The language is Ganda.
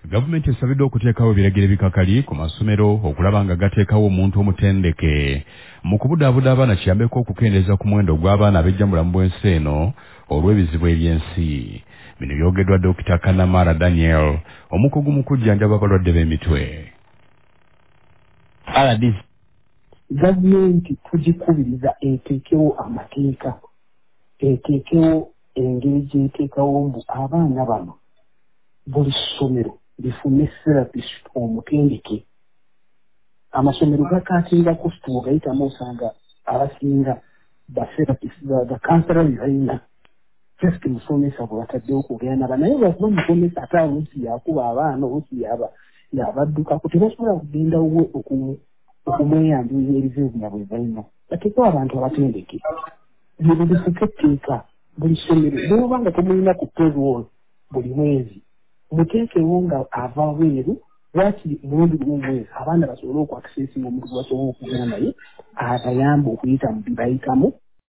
Gavumenti esabidde okuteekawo ebiragiro bikakali ku masomero okulaba nga gateekawo omuntu omutendeke mu kubudaabuda abaana kiyambeko okukendeeza ku muwendo gw'abaana abejja mu bulamu bw'ensi eno olw'ebizibu eby'ensi. Bino byogeddwa Dr. Kanamara Daniel, omukugu mu kujjanjaba abalwadde b'emitwe. RDC gavumenti tugikubiriza eteekewo amateeka, eteekewo engeri gy'eteekawo mbu abaana bano buli ssomero lifune therapist omutendeke. Amasomero gakaatingako situo gayitamu osanga abasinga batherapist bakansala bibalina just musomesa bwe bataddewo okugenda naba naye lwakuba musomesa ate oluusi yakuba abaana oluusi yabaddukako tebasobola kugenda we okumweyambira ebizibu byabwe balina. Bateekawo abantu abatendeke bino bifike etteeka buli ssomero bw'oba nga temulina ku payroll buli mwezi muteekewo nga ava weeru lwaki mulundi gw'omwezi abaana basobole okwakisesinga omuntu basobole okugenda naye abayamba okuyita mu bibayitamu